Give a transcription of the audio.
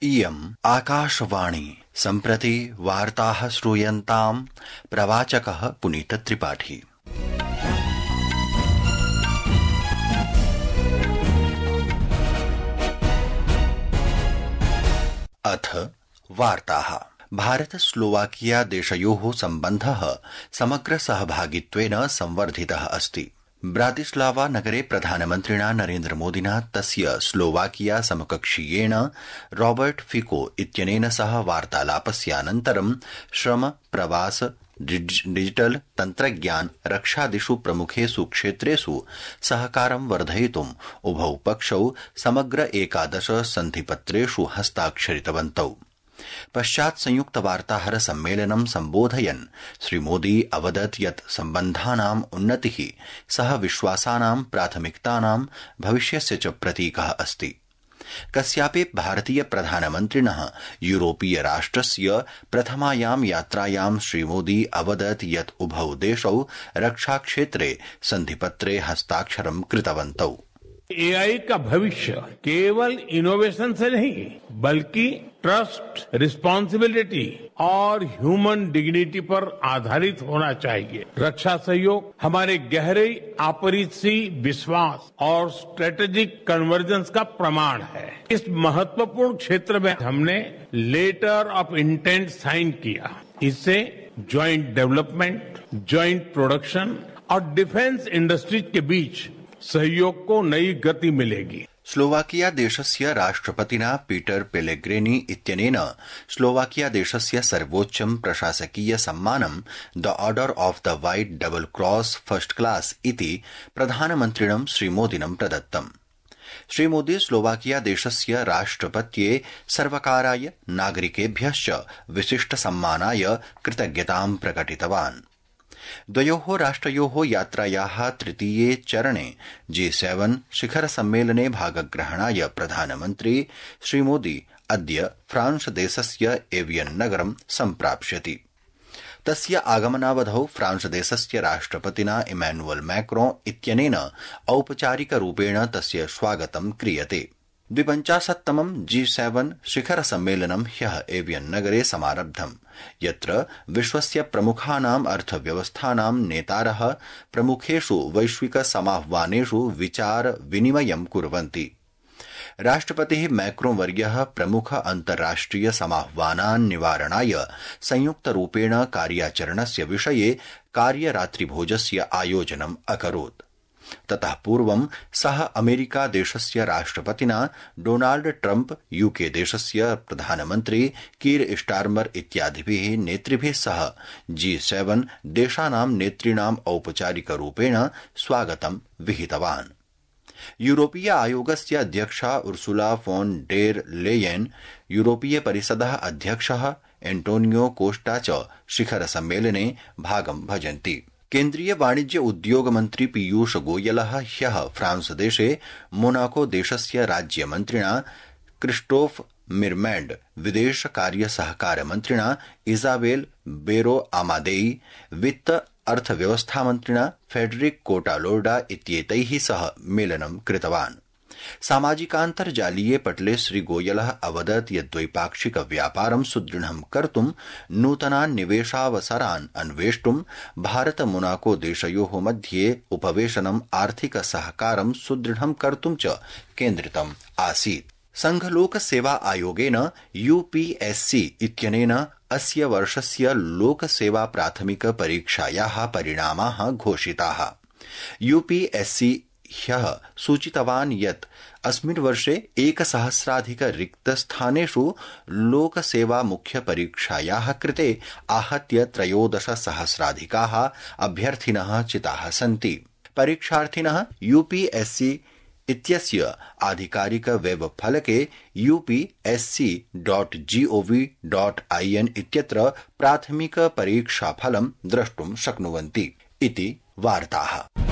इयम् आकाशवाणी सम्प्रति वार्ताः श्रूयन्ताम् प्रवाचकः पुनीतत्रिपाठी। अथ वार्ताः। भारत स्लोवाकिया देशयोः सम्बन्धः समग्र सहभागित्वेन संवर्धितः अस्ति। ब्रातिस्लावा नगरे प्रधानमन्त्रिणा नरेन्द्रमोदिना तस्य स्लोवाकिया समकक्षीयेण रॉबर्ट फिको इत्यनेन सह वार्तालापस्यानन्तरं श्रम, प्रवास, डिजिटल, तन्त्रज्ञान, रक्षादिषु प्रमुखेषु क्षेत्रेषु सहकारं वर्धयितुम् उभौ पक्षौ समग्र 11 सन्धिपत्रेषु हस्ताक्षरितवन्तौ। पश्चात् संयुक्त वार्ताहर सम्मेलनं सम्बोधयन् श्रीमोदी अवदत् यत् सम्बन्धानाम् उन्नतिः सह विश्वासानां प्राथमिकतानां भविष्यस्य च प्रतीकः अस्ति। कस्यापि भारतीय प्रधानमन्त्रिणः यूरोपीय राष्ट्रस्य प्रथमायां यात्रायां श्रीमोदी अवदत् यत् उभौ देशौ रक्षाक्षेत्रे सन्धिपत्रे हस्ताक्षरं कृतवन्तौ। एआई का भविष्य केवल इनोवेशन से नहीं बल्कि ट्रस्ट, रिस्पांसिबिलिटी और ह्यूमन डिग्निटी पर आधारित होना चाहिए। रक्षा सहयोग हमारे गहरे आपसी विश्वास और स्ट्रेटेजिक कन्वर्जेंस का प्रमाण है। इस महत्वपूर्ण क्षेत्र में हमने लेटर ऑफ इंटेंट साइन किया। इससे ज्वाइंट डेवलपमेंट, ज्वाइंट प्रोडक्शन और डिफेंस इंडस्ट्रीज के बीच सहयोग को नई गति मिलेगी। स्लोवाकिया देशस्य राष्ट्रपतिना पीटर पेलेग्रिनी इत्यनेन स्लोवाकिया देशस्य सर्वोच्चं प्रशासकीय सम्मानं the order of the white double cross first class इति प्रधानमन्त्रिणं श्रीमोदिनं प्रदत्तम्। श्रीमोदी स्लोवाकिया देशस्य राष्ट्रपत्ये सर्वकाराय नागरिकेभ्यश्च विशिष्ट सम्मानाय कृतज्ञतां प्रकटितवान्। द्वयोः राष्ट्रयोः यात्रायाः तृतीये चरणे G7 शिखर सम्मेलने भागग्रहणाय प्रधानमन्त्री श्रीमोदी अद्य फ्रांस देशस्य एवियन नगरं सम्प्राप्स्यति। तस्य आगमनावधौ फ्रांस देशस्य राष्ट्रपतिना इमैनुअल मैक्रोन इत्यनेन औपचारिकरूपेण तस्य स्वागतं क्रियते। 52तमं G7 शिखर सम्मेलनं ह्यः एवियन नगरे समारब्धम्, यत्र विश्वस्य प्रमुखानाम् अर्थव्यवस्थानां नेतारः प्रमुखेषु वैश्विक समाह्वानेषु विचार विनिमयं कुर्वन्ति। राष्ट्रपतिः मैक्रोन वर्यः प्रमुख अन्ताराष्ट्रिय समाह्वानान् निवारणाय संयुक्तरूपेण कार्याचरणस्य विषये कार्यरात्रिभोजस्य आयोजनम् अकरोत्। ततः पूर्वं सः अमेरिका देशस्य राष्ट्रपतिना डोनाल्ड ट्रम्प, यूके देशस्य प्रधानमन्त्री कीर स्टार्मर इत्यादिभिः नेतृभिः सह G7 देशानां नेतॄणाम् औपचारिकरूपेण स्वागतं विहितवान्। यूरोपीय आयोगस्य अध्यक्षा उर्सुला फोन डेर लेयेन, यूरोपीय परिषदः अध्यक्षः एंटोनियो कोस्टा च शिखर सम्मेलने भागं भजन्ति। केन्द्रीय वाणिज्य उद्योग मन्त्री पीयूष गोयलः ह्यः फ्रांस देशे मोनाको देशस्य राज्यमन्त्रिणा क्रिस्टोफ मिरमैंड, विदेश कार्य सहकार मन्त्रिणा इजाबेल बेरो आमादेई, वित्त अर्थव्यवस्था मन्त्रिणा फेडरिक कोटालोर्डा इत्येतैः सह मेलनं कृतवान्। सामाजिकान्तर्जालीये पटले श्रीगोयलः अवदत् यत् द्वैपाक्षिक व्यापारं सुदृढं कर्तुं नूतनान् निवेशावसरान् अन्वेष्टुं भारत मोनाको देशयोः मध्ये उपवेशनम् आर्थिक सहकारं सुदृढं कर्तुं च केन्द्रितम् आसीत्। संघलोक सेवा आयोगेन UPSC इत्यनेन अस्य वर्षस्य लोकसेवा प्राथमिक परीक्षायाः परिणामाः घोषिताः। UPSC ह्यः सूचितवान् यत् अस्मिन् वर्षे 1000 रिक्तस्थानेषु लोकसेवा मुख्य परीक्षायाः कृते आहत्य 13,000 अभ्यर्थिनः चिताः सन्ति। परीक्षार्थिनः UPSC इत्यस्य आधिकारिक वेब फलके upsc.gov.in इत्यत्र प्राथमिक परीक्षाफलं द्रष्टुं शक्नुवन्ति इति वार्ताः।